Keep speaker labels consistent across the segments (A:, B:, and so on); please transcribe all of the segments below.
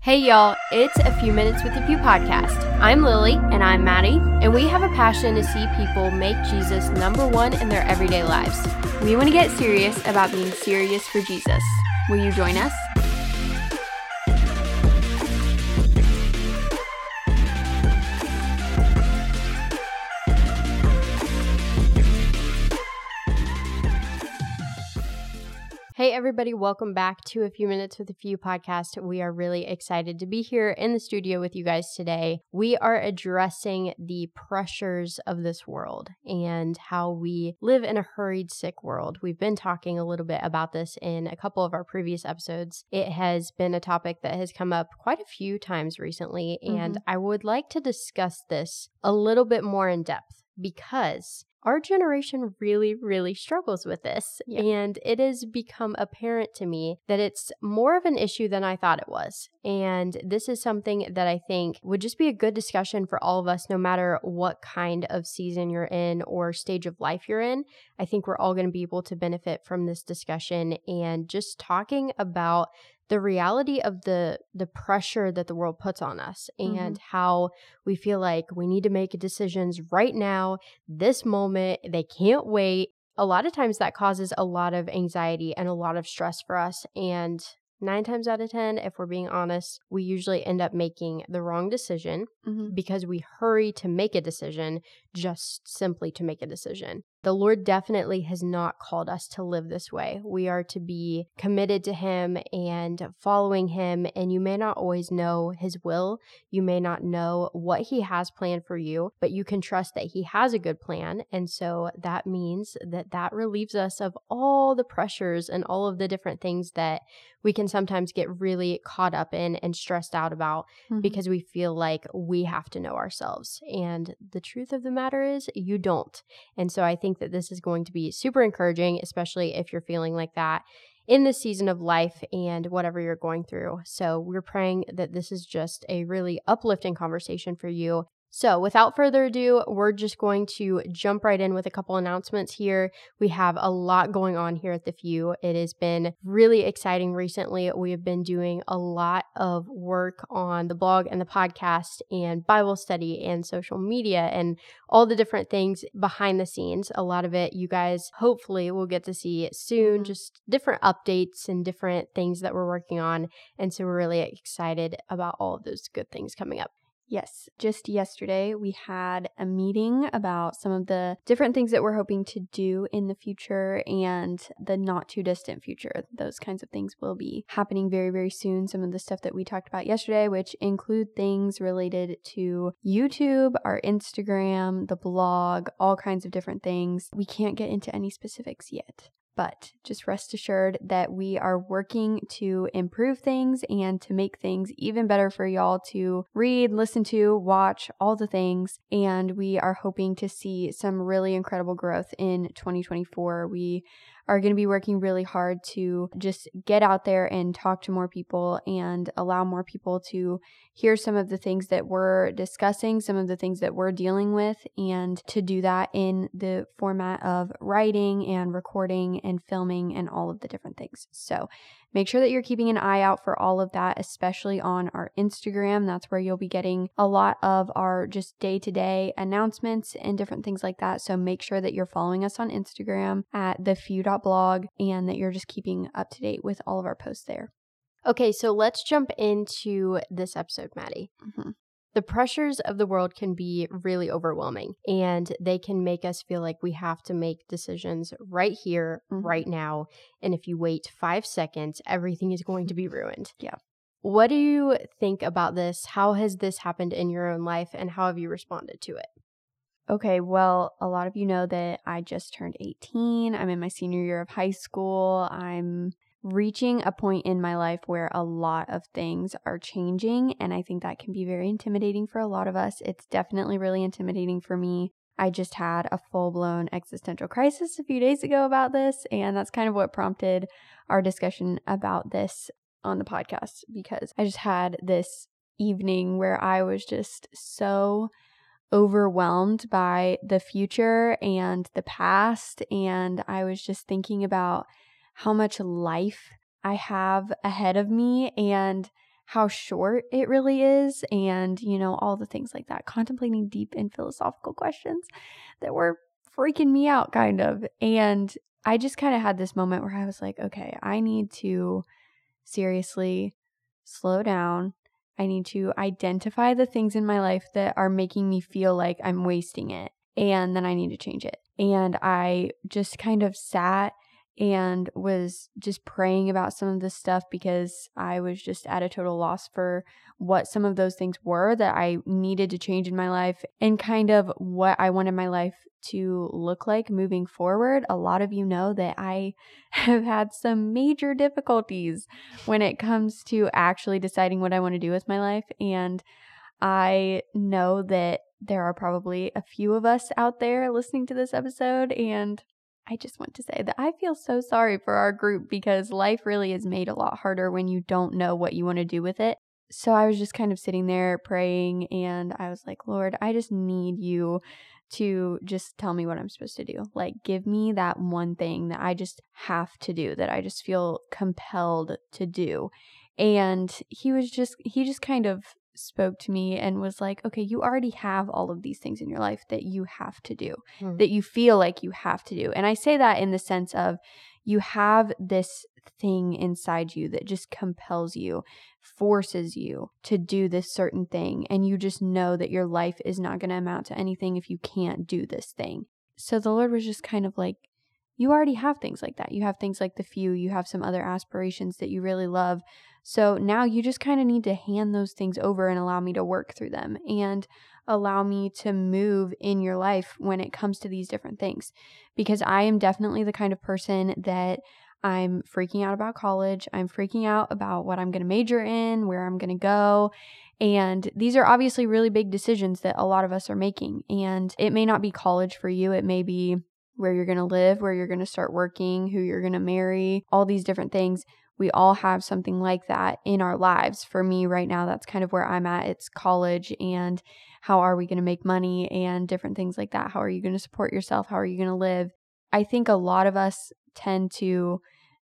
A: Hey y'all, it's A Few Minutes with a Few podcast. I'm Lily.
B: And I'm Maddie.
A: And we have a passion to see people make Jesus number one in their everyday lives.
B: We want to get serious about being serious for Jesus. Will you join us?
A: Hey everybody, welcome back to A Few Minutes with a Few podcast. We are really excited to be here in the studio with you guys today. We are addressing the pressures of this world and how we live in a hurried, sick world. We've been talking a little bit about this in a couple of our previous episodes. It has been a topic that has come up quite a few times recently, and I would like to discuss this a little bit more in depth because our generation really struggles with this, and it has become apparent to me that it's more of an issue than I thought it was. And this is something that I think would just be a good discussion for all of us, no matter what kind of season you're in or stage of life you're in. I think we're all going to be able to benefit from this discussion and just talking about the reality of the pressure that the world puts on us and how we feel like we need to make decisions right now, this moment, they can't wait. A lot of times that causes a lot of anxiety and a lot of stress for us. And 9 times out of 10, if we're being honest, we usually end up making the wrong decision because we hurry to make a decision just simply to make a decision. The Lord definitely has not called us to live this way. We are to be committed to Him and following Him, and you may not always know His will. You may not know what He has planned for you, but you can trust that He has a good plan. And so that means that relieves us of all the pressures and all of the different things that we can sometimes get really caught up in and stressed out about because we feel like we have to know ourselves. And the truth of the matter is you don't. And so I think that this is going to be super encouraging, especially if you're feeling like that in this season of life and whatever you're going through. So we're praying that this is just a really uplifting conversation for you. So without further ado, we're just going to jump right in with a couple announcements here. We have a lot going on here at The Few. It has been really exciting recently. We have been doing a lot of work on the blog and the podcast and Bible study and social media and all the different things behind the scenes. A lot of it you guys hopefully will get to see soon, just different updates and different things that we're working on. And so we're really excited about all of those good things coming up.
B: Yes, just yesterday we had a meeting about some of the different things that we're hoping to do in the future and the not too distant future. Those kinds of things will be happening very soon. Some of the stuff that we talked about yesterday, which include things related to YouTube, our Instagram, the blog, all kinds of different things. We can't get into any specifics yet. But just rest assured that we are working to improve things and to make things even better for y'all to read, listen to, watch, all the things. And we are hoping to see some really incredible growth in 2024. We are going to be working really hard to just get out there and talk to more people and allow more people to hear some of the things that we're discussing, some of the things that we're dealing with, and to do that in the format of writing and recording and filming and all of the different things. So make sure that you're keeping an eye out for all of that, especially on our Instagram. That's where you'll be getting a lot of our just day-to-day announcements and different things like that. So make sure that you're following us on Instagram at thefew.blog and that you're just keeping up to date with all of our posts there.
A: Okay, so let's jump into this episode, Maddie. The pressures of the world can be really overwhelming, and they can make us feel like we have to make decisions right here, right now. And if you wait 5 seconds, everything is going to be ruined.
B: Yeah.
A: What do you think about this? How has this happened in your own life, and how have you responded to it?
B: Okay, well, a lot of you know that I just turned 18. I'm in my senior year of high school. I'm reaching a point in my life where a lot of things are changing, and I think that can be very intimidating for a lot of us. It's definitely really intimidating for me. I just had a full-blown existential crisis a few days ago about this, and that's kind of what prompted our discussion about this on the podcast, because I just had this evening where I was just so overwhelmed by the future and the past, and I was just thinking about how much life I have ahead of me and how short it really is, and, all the things like that, contemplating deep and philosophical questions that were freaking me out kind of. And I just kind of had this moment where I was like, okay, I need to seriously slow down. I need to identify the things in my life that are making me feel like I'm wasting it. And then I need to change it. And I just kind of sat and was just praying about some of this stuff because I was just at a total loss for what some of those things were that I needed to change in my life and kind of what I wanted my life to look like moving forward. A lot of you know that I have had some major difficulties when it comes to actually deciding what I want to do with my life. And I know that there are probably a few of us out there listening to this episode, and I just want to say that I feel so sorry for our group because life really is made a lot harder when you don't know what you want to do with it. So I was just kind of sitting there praying, and I was like, Lord, I just need you to just tell me what I'm supposed to do. Like, give me that one thing that I just have to do, that I just feel compelled to do. And he just kind of spoke to me and was like, okay, you already have all of these things in your life that you have to do, that you feel like you have to do. And I say that in the sense of you have this thing inside you that just compels you, forces you to do this certain thing. And you just know that your life is not going to amount to anything if you can't do this thing. So the Lord was just kind of like, you already have things like that. You have things like the few, you have some other aspirations that you really love. So now you just kind of need to hand those things over and allow me to work through them and allow me to move in your life when it comes to these different things. Because I am definitely the kind of person that I'm freaking out about college. I'm freaking out about what I'm going to major in, where I'm going to go. And these are obviously really big decisions that a lot of us are making. And it may not be college for you. It may be where you're going to live, where you're going to start working, who you're going to marry, all these different things. We all have something like that in our lives. For me right now, that's kind of where I'm at. It's college and how are we going to make money and different things like that. How are you going to support yourself? How are you going to live? I think a lot of us tend to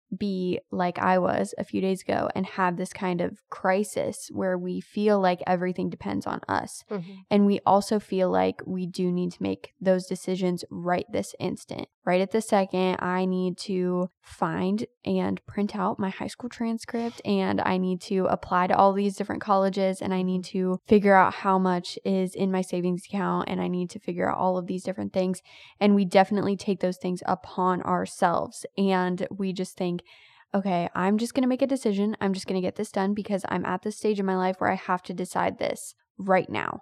B: be like I was a few days ago and have this kind of crisis where we feel like everything depends on us. And we also feel like we do need to make those decisions right this instant. Right at this second, I need to find and print out my high school transcript, and I need to apply to all these different colleges, and I need to figure out how much is in my savings account, and I need to figure out all of these different things. And we definitely take those things upon ourselves, and we just think, okay, I'm just going to make a decision. I'm just going to get this done because I'm at this stage in my life where I have to decide this right now.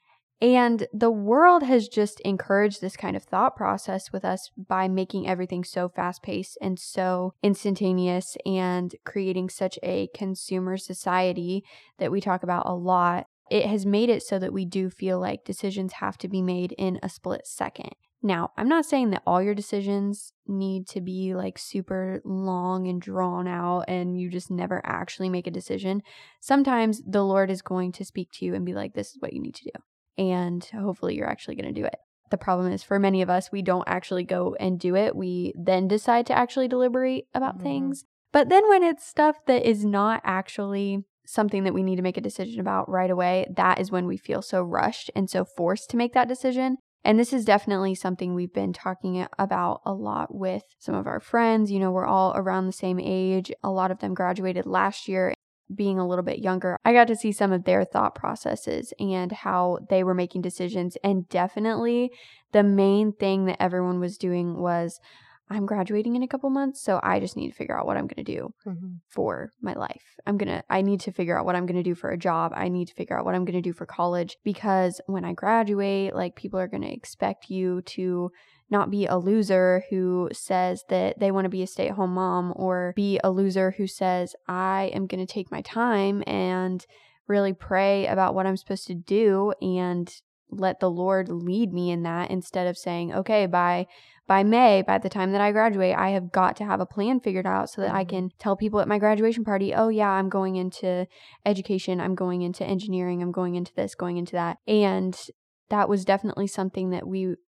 B: And the world has just encouraged this kind of thought process with us by making everything so fast-paced and so instantaneous and creating such a consumer society that we talk about a lot. It has made it so that we do feel like decisions have to be made in a split second. Now, I'm not saying that all your decisions need to be like super long and drawn out and you just never actually make a decision. Sometimes the Lord is going to speak to you and be like, this is what you need to do. And hopefully you're actually going to do it. The problem is for many of us, we don't actually go and do it. We then decide to actually deliberate about things. But then when it's stuff that is not actually something that we need to make a decision about right away, that is when we feel so rushed and so forced to make that decision. And this is definitely something we've been talking about a lot with some of our friends. You know, we're all around the same age. A lot of them graduated last year. Being a little bit younger, I got to see some of their thought processes and how they were making decisions. And definitely the main thing that everyone was doing was, I'm graduating in a couple months, so I just need to figure out what I'm going to do for my life. I need to figure out what I'm going to do for a job. I need to figure out what I'm going to do for college, because when I graduate, like, people are going to expect you to not be a loser who says that they want to be a stay-at-home mom, or be a loser who says, I am going to take my time and really pray about what I'm supposed to do and let the Lord lead me in that, instead of saying, okay, by May, by the time that I graduate, I have got to have a plan figured out so that I can tell people at my graduation party, oh yeah, I'm going into education, I'm going into engineering, I'm going into this, going into that. And that was definitely something that we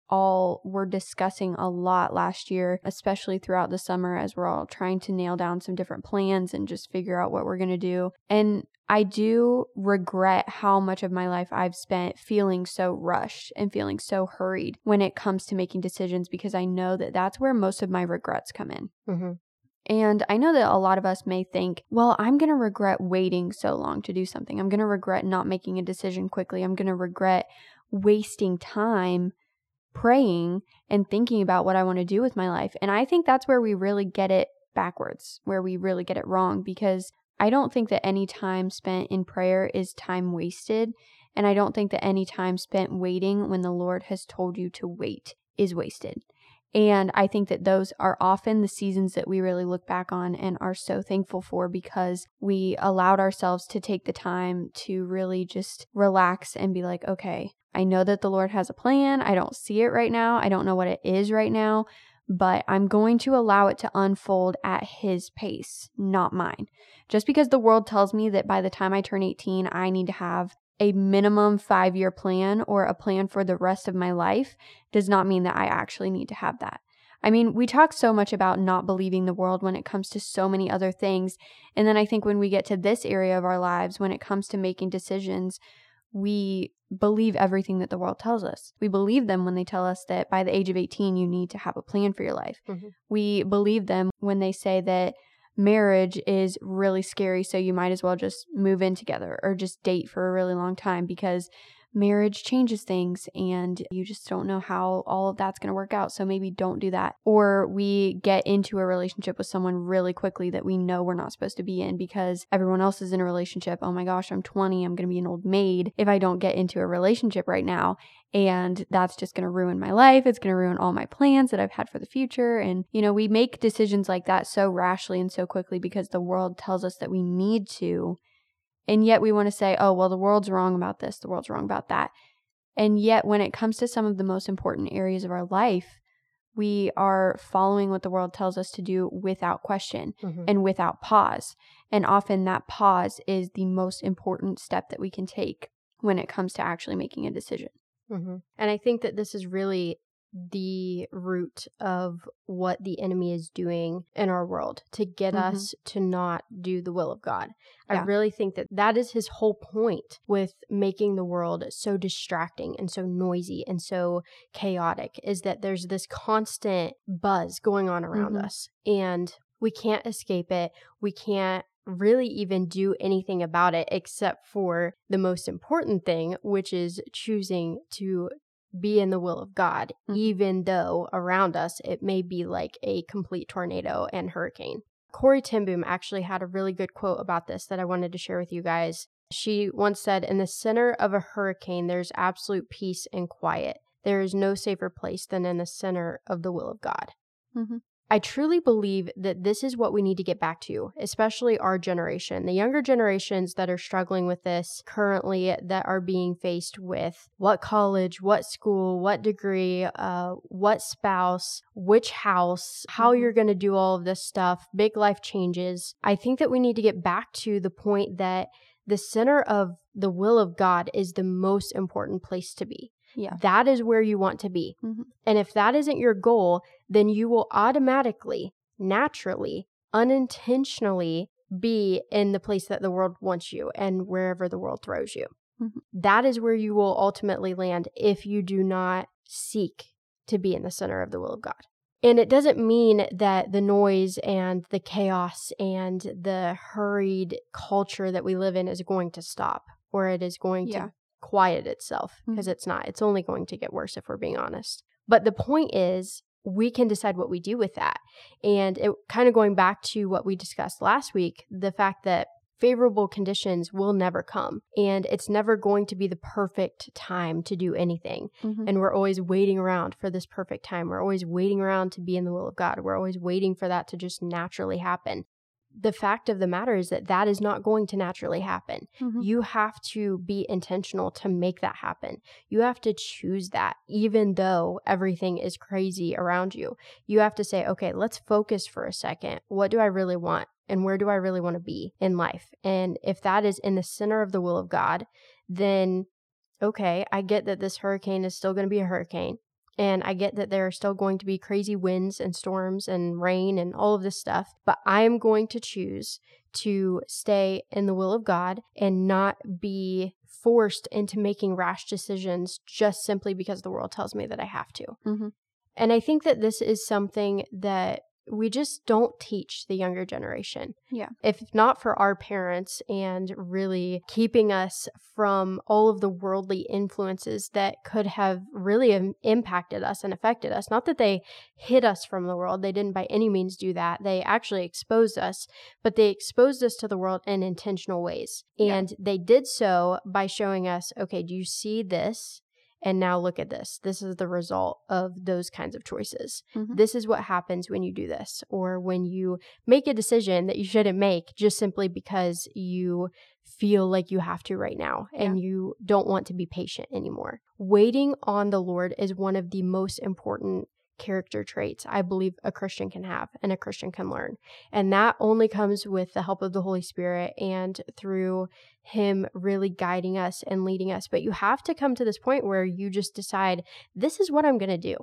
B: all were discussing a lot last year, especially throughout the summer as we're all trying to nail down some different plans and just figure out what we're going to do. And I do regret how much of my life I've spent feeling so rushed and feeling so hurried when it comes to making decisions, because I know that that's where most of my regrets come in.
A: Mm-hmm.
B: And I know that a lot of us may think, well, I'm going to regret waiting so long to do something. I'm going to regret not making a decision quickly. I'm going to regret wasting time praying and thinking about what I want to do with my life. And I think that's where we really get it backwards, where we really get it wrong, because I don't think that any time spent in prayer is time wasted. And I don't think that any time spent waiting when the Lord has told you to wait is wasted. And I think that those are often the seasons that we really look back on and are so thankful for, because we allowed ourselves to take the time to really just relax and be like, okay, I know that the Lord has a plan. I don't see it right now. I don't know what it is right now, but I'm going to allow it to unfold at His pace, not mine. Just because the world tells me that by the time I turn 18, I need to have a minimum 5-year plan or a plan for the rest of my life does not mean that I actually need to have that. I mean, we talk so much about not believing the world when it comes to so many other things. And then I think when we get to this area of our lives, when it comes to making decisions, we believe everything that the world tells us. We believe them when they tell us that by the age of 18, you need to have a plan for your life. Mm-hmm. We believe them when they say that marriage is really scary, so you might as well just move in together or just date for a really long time, because marriage changes things and you just don't know how all of that's going to work out. So maybe don't do that. Or we get into a relationship with someone really quickly that we know we're not supposed to be in because everyone else is in a relationship. Oh my gosh, I'm 20. I'm going to be an old maid if I don't get into a relationship right now. And that's just going to ruin my life. It's going to ruin all my plans that I've had for the future. And, we make decisions like that so rashly and so quickly because the world tells us that we need to. And yet we want to say, oh, well, the world's wrong about this. The world's wrong about that. And yet when it comes to some of the most important areas of our life, we are following what the world tells us to do without question and without pause. And often that pause is the most important step that we can take when it comes to actually making a decision.
A: Mm-hmm. And I think that this is really the root of what the enemy is doing in our world to get us to not do the will of God. Yeah. I really think that that is his whole point with making the world so distracting and so noisy and so chaotic, is that there's this constant buzz going on around us and we can't escape it. We can't really even do anything about it except for the most important thing, which is choosing to be in the will of God, even though around us it may be like a complete tornado and hurricane. Corrie ten Boom actually had a really good quote about this that I wanted to share with you guys. She once said, "In the center of a hurricane, there's absolute peace and quiet. There is no safer place than in the center of the will of God." I truly believe that this is what we need to get back to, especially our generation, the younger generations that are struggling with this currently, that are being faced with what college, what school, what degree, what spouse, which house, how you're going to do all of this stuff, big life changes. I think that we need to get back to the point that the center of the will of God is the most important place to be. Yeah. That is where you want to be. And if that isn't your goal, then you will automatically, naturally, unintentionally be in the place that the world wants you and wherever the world throws you. That is where you will ultimately land if you do not seek to be in the center of the will of God. And it doesn't mean that the noise and the chaos and the hurried culture that we live in is going to stop, or it is going to quiet itself, because it's not. It's only going to get worse if we're being honest. But the point is, we can decide what we do with that. And it kind of going back to what we discussed last week, the fact that favorable conditions will never come, and it's never going to be the perfect time to do anything. And we're always waiting around for this perfect time. We're always waiting around to be in the will of God. We're always waiting for that to just naturally happen. The fact of the matter is that that is not going to naturally happen. You have to be intentional to make that happen. You have to choose that, even though everything is crazy around you. You have to say, okay, let's focus for a second. What do I really want? And where do I really want to be in life? And if that is in the center of the will of God, then okay, I get that this hurricane is still going to be a hurricane. And I get that there are still going to be crazy winds and storms and rain and all of this stuff, but I am going to choose to stay in the will of God and not be forced into making rash decisions just simply because the world tells me that I have to.
B: Mm-hmm.
A: And I think that this is something that we just don't teach the younger generation.
B: Yeah.
A: If not for our parents and really keeping us from all of the worldly influences that could have really impacted us and affected us. Not that they hid us from the world. They didn't by any means do that. They actually exposed us, but they exposed us to the world in intentional ways. And they did so by showing us, okay, do you see this? And now look at this. This is the result of those kinds of choices.
B: Mm-hmm.
A: This is what happens when you do this, or when you make a decision that you shouldn't make just simply because you feel like you have to right now and you don't want to be patient anymore. Waiting on the Lord is one of the most important character traits I believe a Christian can have and a Christian can learn. And that only comes with the help of the Holy Spirit and through Him really guiding us and leading us. But you have to come to this point where you just decide, this is what I'm going to do.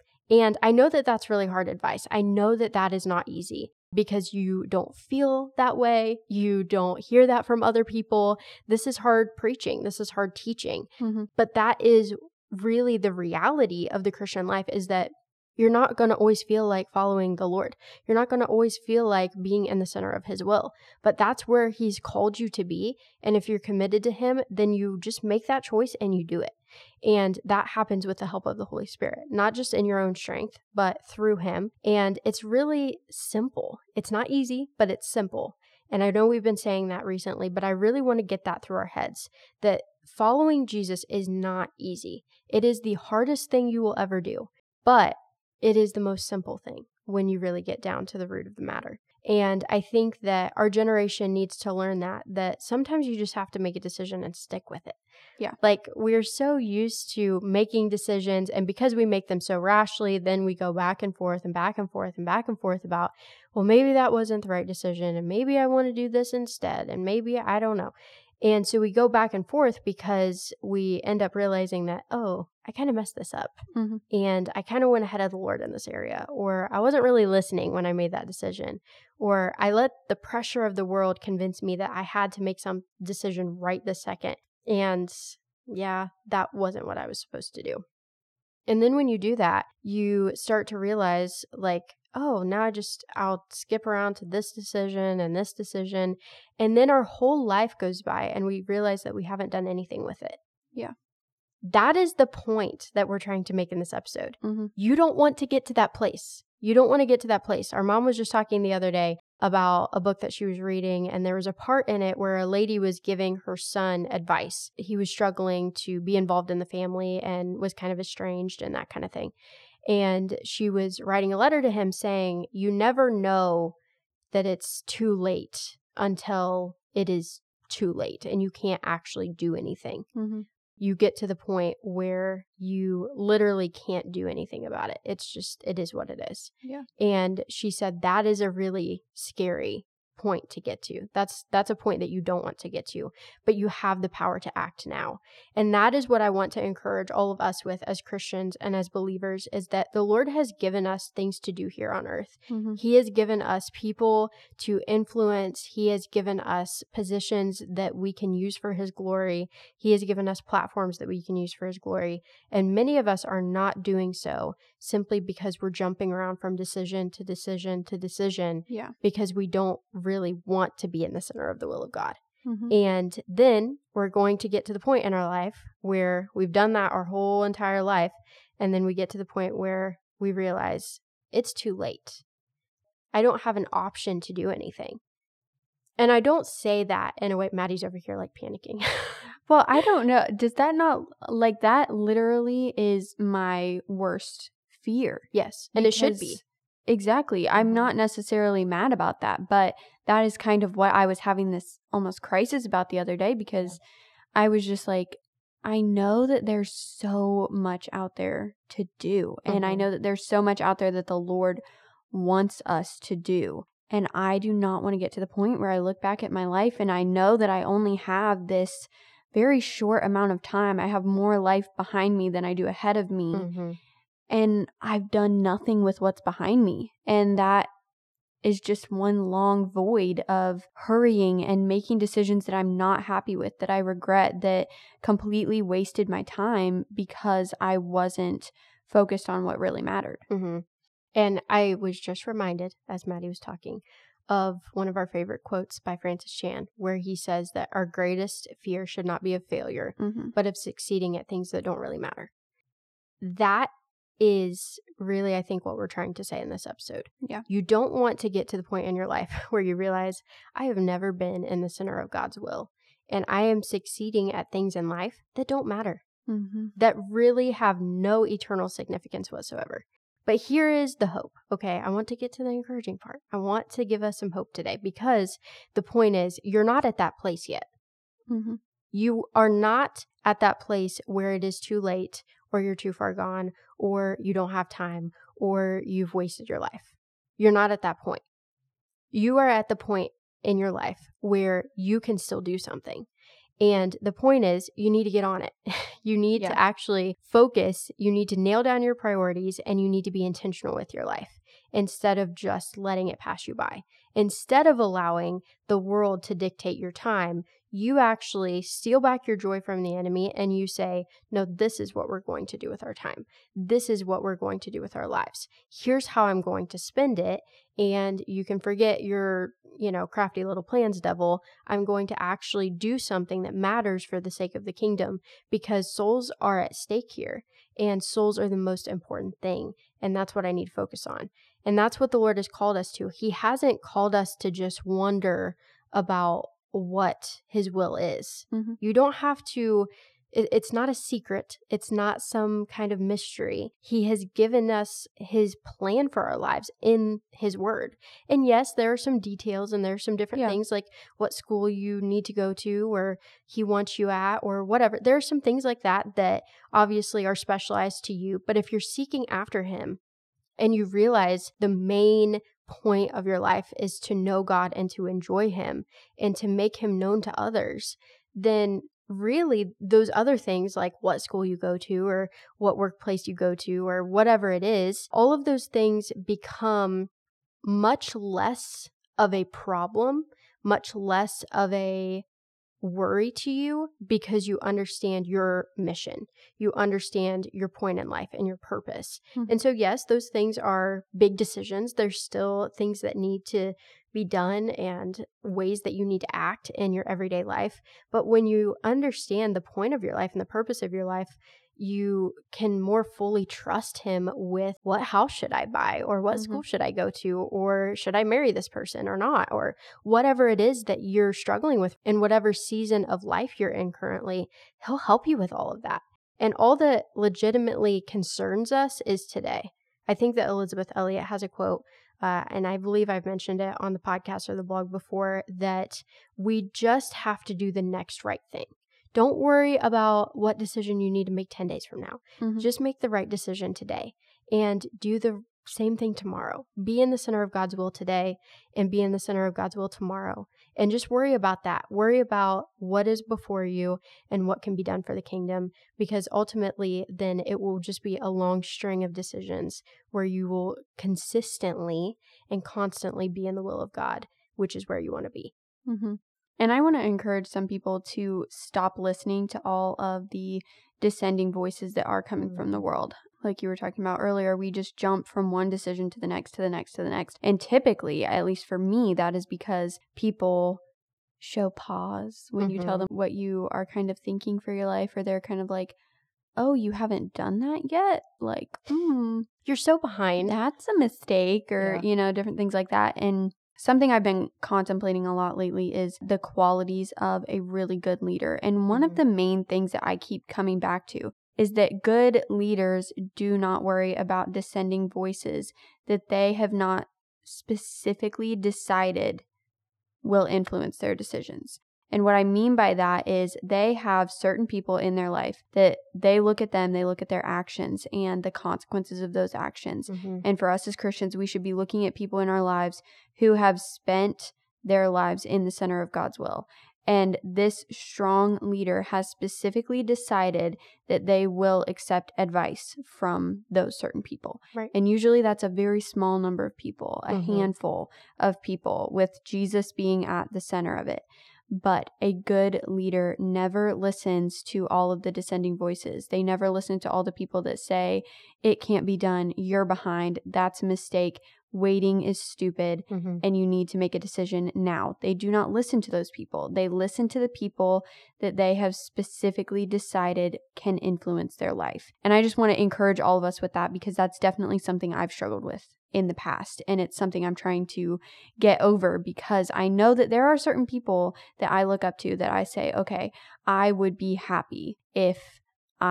A: And I know that that's really hard advice. I know that that is not easy because you don't feel that way. You don't hear that from other people. This is hard preaching. This is hard teaching.
B: Mm-hmm.
A: But that is really the reality of the Christian life, is that you're not going to always feel like following the Lord. You're not going to always feel like being in the center of His will. But that's where He's called you to be. And if you're committed to Him, then you just make that choice and you do it. And that happens with the help of the Holy Spirit, not just in your own strength, but through Him. And it's really simple. It's not easy, but it's simple. And I know we've been saying that recently, but I really want to get that through our heads, that following Jesus is not easy. It is the hardest thing you will ever do. But it is the most simple thing when you really get down to the root of the matter. And I think that our generation needs to learn that sometimes you just have to make a decision and stick with it.
B: Yeah.
A: Like, we're so used to making decisions, and because we make them so rashly, then we go back and forth and back and forth and back and forth about, well, maybe that wasn't the right decision, and maybe I want to do this instead, and maybe I don't know. And so we go back and forth because we end up realizing that, oh, I kind of messed this up.
B: Mm-hmm.
A: And I kind of went ahead of the Lord in this area. Or I wasn't really listening when I made that decision. Or I let the pressure of the world convince me that I had to make some decision right this second. And yeah, that wasn't what I was supposed to do. And then when you do that, you start to realize, like, oh, now I'll skip around to this decision and this decision. And then our whole life goes by and we realize that we haven't done anything with it.
B: Yeah.
A: That is the point that we're trying to make in this episode.
B: Mm-hmm.
A: You don't want to get to that place. You don't want to get to that place. Our mom was just talking the other day about a book that she was reading, and there was a part in it where a lady was giving her son advice. He was struggling to be involved in the family and was kind of estranged and that kind of thing. And she was writing a letter to him saying, you never know that it's too late until it is too late and you can't actually do anything.
B: Mm-hmm.
A: You get to the point where you literally can't do anything about it. It is what it is.
B: Yeah.
A: And she said that is a really scary point to get to. That's a point that you don't want to get to, but you have the power to act now. And that is what I want to encourage all of us with as Christians and as believers, is that the Lord has given us things to do here on earth.
B: Mm-hmm.
A: He has given us people to influence. He has given us positions that we can use for His glory. He has given us platforms that we can use for His glory. And many of us are not doing so simply because we're jumping around from decision to decision to decision.
B: Yeah.
A: Because we don't really want to be in the center of the will of God.
B: Mm-hmm.
A: And then we're going to get to the point in our life where we've done that our whole entire life. And then we get to the point where we realize it's too late. I don't have an option to do anything. And I don't say that in a way, Maddie's over here like panicking.
B: Well, I don't know. Does that not, like, that literally is my worst fear.
A: Yes. And it should be.
B: Exactly. I'm not necessarily mad about that, but that is kind of what I was having this almost crisis about the other day, because I was just like, I know that there's so much out there to do. And I know that there's so much out there that the Lord wants us to do. And I do not want to get to the point where I look back at my life and I know that I only have this very short amount of time. I have more life behind me than I do ahead of me.
A: Mm-hmm.
B: and I've done nothing with what's behind me. And that is just one long void of hurrying and making decisions that I'm not happy with, that I regret, that completely wasted my time because I wasn't focused on what really mattered.
A: Mm-hmm. And I was just reminded, as Maddie was talking, of one of our favorite quotes by Francis Chan, where he says that our greatest fear should not be of failure, but of succeeding at things that don't really matter. That is really, I think, what we're trying to say in this episode.
B: Yeah.
A: You don't want to get to the point in your life where you realize, I have never been in the center of God's will, and I am succeeding at things in life that don't matter, that really have no eternal significance whatsoever. But here is the hope. Okay, I want to get to the encouraging part. I want to give us some hope today, because the point is, you're not at that place yet. You are not at that place where it is too late, or you're too far gone, or you don't have time, or you've wasted your life. You're not at that point. You are at the point in your life where you can still do something. And the point is, you need to get on it. You need to actually focus. You need to nail down your priorities, and you need to be intentional with your life instead of just letting it pass you by. Instead of allowing the world to dictate your time, you actually steal back your joy from the enemy, and you say, no, this is what we're going to do with our time. This is what we're going to do with our lives. Here's how I'm going to spend it. And you can forget your, crafty little plans, devil. I'm going to actually do something that matters for the sake of the kingdom, because souls are at stake here, and souls are the most important thing. And that's what I need to focus on. And that's what the Lord has called us to. He hasn't called us to just wonder about what his will is. You don't have to, it's not a secret. It's not some kind of mystery. He has given us his plan for our lives in his word. And yes, there are some details, and there are some different things, like what school you need to go to, or he wants you at, or whatever. There are some things like that obviously are specialized to you. But if you're seeking after him, and you realize the main point of your life is to know God and to enjoy him and to make him known to others, then really those other things, like what school you go to, or what workplace you go to, or whatever it is, all of those things become much less of a problem, much less of a worry to you, because you understand your mission. You understand your point in life and your purpose. And so, yes, those things are big decisions. There's still things that need to be done and ways that you need to act in your everyday life. But when you understand the point of your life and the purpose of your life, you can more fully trust him with what house should I buy, or what school should I go to, or should I marry this person or not, or whatever it is that you're struggling with in whatever season of life you're in currently. He'll help you with all of that. And all that legitimately concerns us is today. I think that Elizabeth Elliot has a quote, and I believe I've mentioned it on the podcast or the blog before, that we just have to do the next right thing. Don't worry about what decision you need to make 10 days from now. Just make the right decision today, and do the same thing tomorrow. Be in the center of God's will today, and be in the center of God's will tomorrow. And just worry about that. Worry about what is before you and what can be done for the kingdom, because ultimately then it will just be a long string of decisions where you will consistently and constantly be in the will of God, which is where you want to be.
B: And I want to encourage some people to stop listening to all of the descending voices that are coming from the world. Like you were talking about earlier, we just jump from one decision to the next, to the next, to the next. And typically, at least for me, that is because people show pause when you tell them what you are kind of thinking for your life, or they're kind of like, oh, you haven't done that yet? Like,
A: you're so behind.
B: That's a mistake, or, different things like that. And something I've been contemplating a lot lately is the qualities of a really good leader. And one of the main things that I keep coming back to is that good leaders do not worry about descending voices that they have not specifically decided will influence their decisions. And what I mean by that is they have certain people in their life that they look at them, they look at their actions and the consequences of those actions. And for us as Christians, we should be looking at people in our lives who have spent their lives in the center of God's will. And this strong leader has specifically decided that they will accept advice from those certain people.
A: Right.
B: And usually that's a very small number of people, a
A: Mm-hmm.
B: handful of people, with Jesus being at the center of it. But a good leader never listens to all of the dissenting voices. They never listen to all the people that say, it can't be done, you're behind, that's a mistake, waiting is stupid,
A: Mm-hmm.
B: and you need to make a decision now. They do not listen to those people. They listen to the people that they have specifically decided can influence their life. And I just want to encourage all of us with that, because that's definitely something I've struggled with in the past. And it's something I'm trying to get over, because I know that there are certain people that I look up to that I say, okay, I would be happy if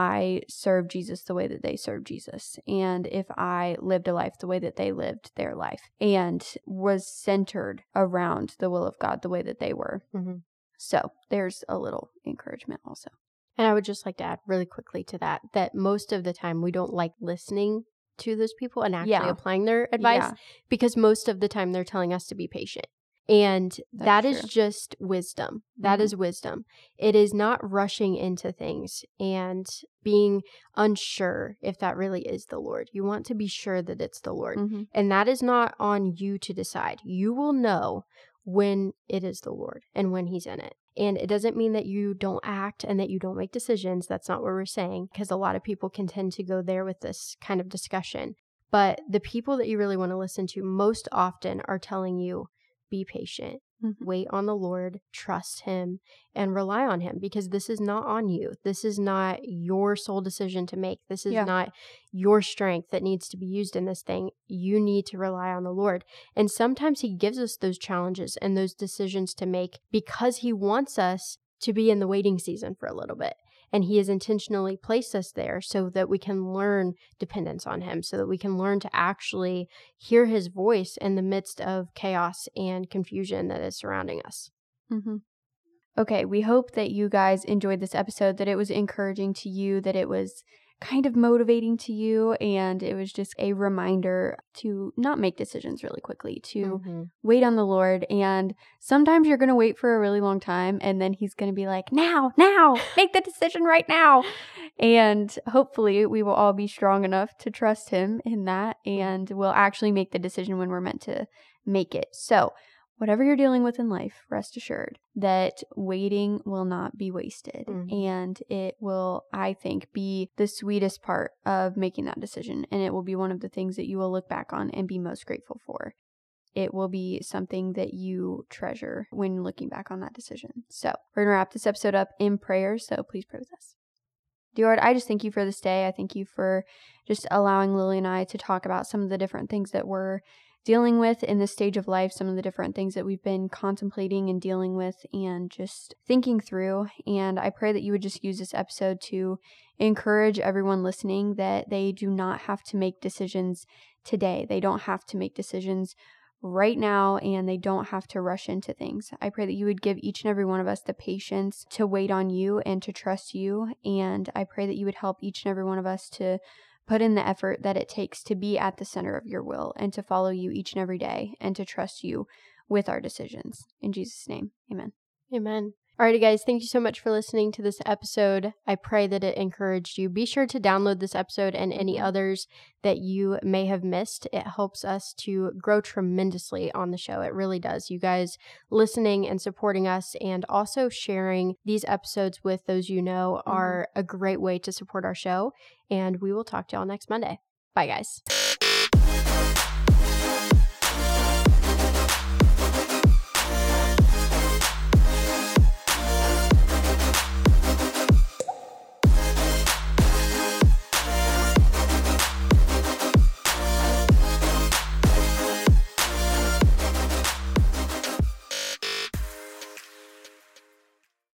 B: I served Jesus the way that they served Jesus, and if I lived a life the way that they lived their life, and was centered around the will of God the way that they were.
A: Mm-hmm.
B: So there's a little encouragement also.
A: And I would just like to add really quickly to that most of the time we don't like listening to those people and actually applying their advice, because most of the time they're telling us to be patient. And that is just wisdom. That is wisdom. It is not rushing into things and being unsure if that really is the Lord. You want to be sure that it's the Lord.
B: Mm-hmm.
A: And that is not on you to decide. You will know when it is the Lord and when He's in it. And it doesn't mean that you don't act and that you don't make decisions. That's not what we're saying, because a lot of people can tend to go there with this kind of discussion. But the people that you really want to listen to most often are telling you, be patient, wait on the Lord, trust Him, and rely on Him, because this is not on you. This is not your sole decision to make. This is not your strength that needs to be used in this thing. You need to rely on the Lord. And sometimes He gives us those challenges and those decisions to make because He wants us to be in the waiting season for a little bit. And He has intentionally placed us there so that we can learn dependence on Him, so that we can learn to actually hear His voice in the midst of chaos and confusion that is surrounding us.
B: Mm-hmm. Okay, we hope that you guys enjoyed this episode, that it was encouraging to you, that it was kind of motivating to you, and it was just a reminder to not make decisions really quickly, to wait on the Lord. And sometimes you're going to wait for a really long time, and then He's going to be like, now, make the decision right now. And hopefully we will all be strong enough to trust Him in that, and we'll actually make the decision when we're meant to make it. So whatever you're dealing with in life, rest assured that waiting will not be wasted. And it will, I think, be the sweetest part of making that decision. And it will be one of the things that you will look back on and be most grateful for. It will be something that you treasure when looking back on that decision. So we're going to wrap this episode up in prayer. So please pray with us. Dear Lord, I just thank You for this day. I thank You for just allowing Lily and I to talk about some of the different things that we're dealing with in this stage of life, some of the different things that we've been contemplating and dealing with and just thinking through. And I pray that You would just use this episode to encourage everyone listening that they do not have to make decisions today. They don't have to make decisions right now, and they don't have to rush into things. I pray that You would give each and every one of us the patience to wait on You and to trust You. And I pray that You would help each and every one of us to put in the effort that it takes to be at the center of Your will and to follow You each and every day and to trust You with our decisions. In Jesus' name, amen.
A: Amen. Alrighty, guys, thank you so much for listening to this episode. I pray that it encouraged you. Be sure to download this episode and any others that you may have missed. It helps us to grow tremendously on the show. It really does. You guys listening and supporting us and also sharing these episodes with those you know are a great way to support our show. And we will talk to y'all next Monday. Bye, guys.